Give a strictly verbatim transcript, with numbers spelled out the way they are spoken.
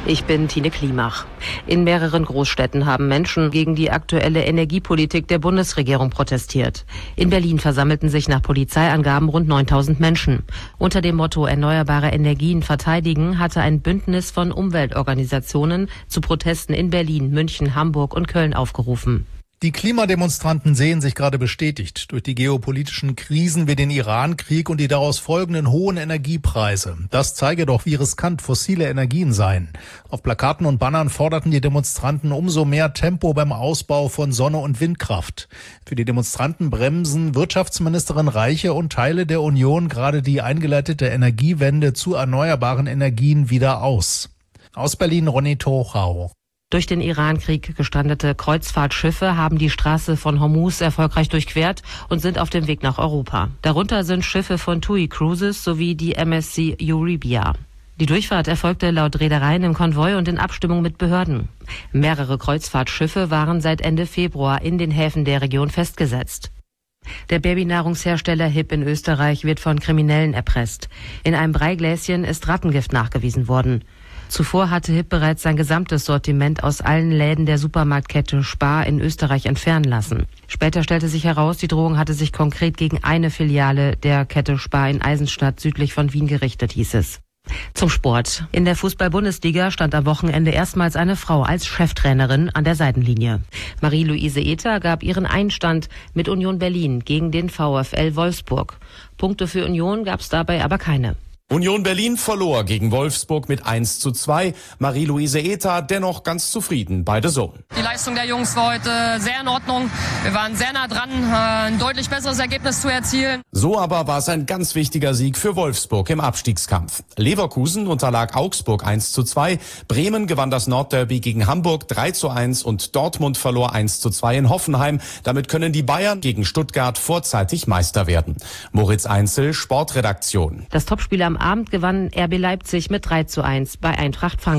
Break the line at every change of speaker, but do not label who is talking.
Ich bin Tine Klimach. In mehreren Großstädten haben Menschen gegen die aktuelle Energiepolitik der Bundesregierung protestiert. In Berlin versammelten sich nach Polizeiangaben rund neuntausend Menschen. Unter dem Motto Erneuerbare Energien verteidigen hatte ein Bündnis von Umweltorganisationen zu Protesten in Berlin, München, Hamburg und Köln aufgerufen.
Die Klimademonstranten sehen sich gerade bestätigt durch die geopolitischen Krisen wie den Iran-Krieg und die daraus folgenden hohen Energiepreise. Das zeige doch, wie riskant fossile Energien seien. Auf Plakaten und Bannern forderten die Demonstranten umso mehr Tempo beim Ausbau von Sonne- und Windkraft. Für die Demonstranten bremsen Wirtschaftsministerin Reiche und Teile der Union gerade die eingeleitete Energiewende zu erneuerbaren Energien wieder aus. Aus Berlin Ronny Tochau.
Durch den Iran-Krieg gestrandete Kreuzfahrtschiffe haben die Straße von Hormuz erfolgreich durchquert und sind auf dem Weg nach Europa. Darunter sind Schiffe von TUI Cruises sowie die M S C Euribia. Die Durchfahrt erfolgte laut Reedereien im Konvoi und in Abstimmung mit Behörden. Mehrere Kreuzfahrtschiffe waren seit Ende Februar in den Häfen der Region festgesetzt. Der Babynahrungshersteller H I P in Österreich wird von Kriminellen erpresst. In einem Breigläschen ist Rattengift nachgewiesen worden. Zuvor hatte H I P bereits sein gesamtes Sortiment aus allen Läden der Supermarktkette Spar in Österreich entfernen lassen. Später stellte sich heraus, die Drohung hatte sich konkret gegen eine Filiale der Kette Spar in Eisenstadt südlich von Wien gerichtet, hieß es. Zum Sport. In der Fußball-Bundesliga stand am Wochenende erstmals eine Frau als Cheftrainerin an der Seitenlinie. Marie-Louise Ether gab ihren Einstand mit Union Berlin gegen den VfL Wolfsburg. Punkte für Union gab es dabei aber keine.
Union Berlin verlor gegen Wolfsburg mit eins zu zwei. Marie-Louise Ether dennoch ganz zufrieden, beide so.
Die Leistung der Jungs war heute sehr in Ordnung. Wir waren sehr nah dran, ein deutlich besseres Ergebnis zu erzielen.
So aber war es ein ganz wichtiger Sieg für Wolfsburg im Abstiegskampf. Leverkusen unterlag Augsburg eins zu zwei. Bremen gewann das Nordderby gegen Hamburg drei zu eins und Dortmund verlor eins zu zwei in Hoffenheim. Damit können die Bayern gegen Stuttgart vorzeitig Meister werden. Moritz Einzel, Sportredaktion.
Das Topspiel am Abend gewann R B Leipzig mit drei zu eins bei Eintracht Frankfurt.